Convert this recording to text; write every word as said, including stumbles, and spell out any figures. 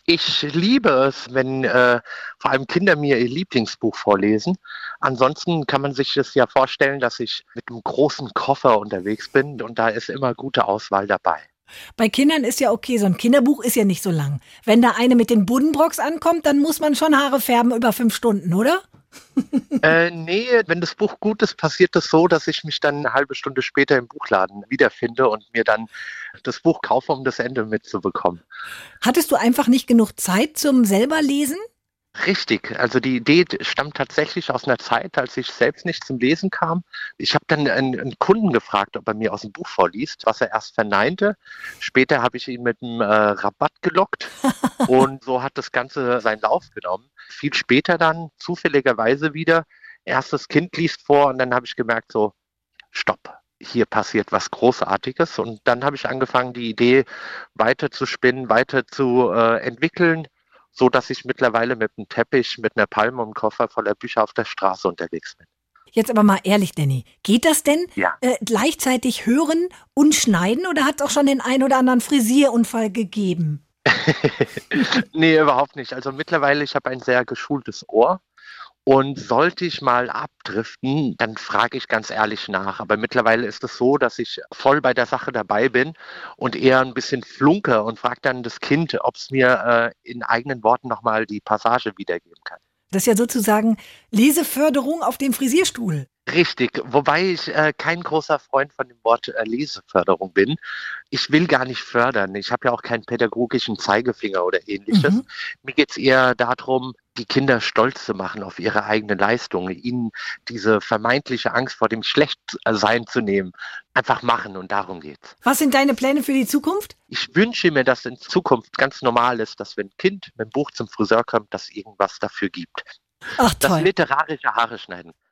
Ich liebe es, wenn äh, vor allem Kinder mir ihr Lieblingsbuch vorlesen. Ansonsten kann man sich das ja vorstellen, dass ich mit einem großen Koffer unterwegs bin und da ist immer gute Auswahl dabei. Bei Kindern ist ja okay, so ein Kinderbuch ist ja nicht so lang. Wenn da eine mit den Buddenbrocks ankommt, dann muss man schon Haare färben über fünf Stunden, oder? Äh, nee, wenn das Buch gut ist, passiert es so, dass ich mich dann eine halbe Stunde später im Buchladen wiederfinde und mir dann das Buch kaufe, um das Ende mitzubekommen. Hattest du einfach nicht genug Zeit zum selber lesen? Richtig, also die Idee stammt tatsächlich aus einer Zeit, als ich selbst nicht zum Lesen kam. Ich habe dann einen, einen Kunden gefragt, ob er mir aus dem Buch vorliest, was er erst verneinte. Später habe ich ihn mit einem äh, Rabatt gelockt und so hat das Ganze seinen Lauf genommen. Viel später dann, zufälligerweise wieder, erstes Kind liest vor und dann habe ich gemerkt, so, stopp. Hier passiert was Großartiges und dann habe ich angefangen, die Idee weiter zu spinnen, weiter zu äh, entwickeln, so dass ich mittlerweile mit einem Teppich, mit einer Palme und einem Koffer voller Bücher auf der Straße unterwegs bin. Jetzt aber mal ehrlich, Danny. Geht das denn Ja. äh, gleichzeitig hören und schneiden oder hat es auch schon den ein oder anderen Frisierunfall gegeben? Nee, überhaupt nicht. Also mittlerweile, ich habe ein sehr geschultes Ohr. Und sollte ich mal abdriften, dann frage ich ganz ehrlich nach. Aber mittlerweile ist es so, dass ich voll bei der Sache dabei bin und eher ein bisschen flunke und frage dann das Kind, ob es mir äh, in eigenen Worten nochmal die Passage wiedergeben kann. Das ist ja sozusagen Leseförderung auf dem Frisierstuhl. Richtig, wobei ich äh, kein großer Freund von dem Wort äh, Leseförderung bin. Ich will gar nicht fördern. Ich habe ja auch keinen pädagogischen Zeigefinger oder ähnliches. Mhm. Mir geht es eher darum, die Kinder stolz zu machen auf ihre eigene Leistung, ihnen diese vermeintliche Angst vor dem Schlechtsein zu nehmen. Einfach machen und darum geht's. Was sind deine Pläne für die Zukunft? Ich wünsche mir, dass in Zukunft ganz normal ist, dass wenn ein Kind mit dem Buch zum Friseur kommt, dass irgendwas dafür gibt. Ach Das toll. literarische Haare schneiden.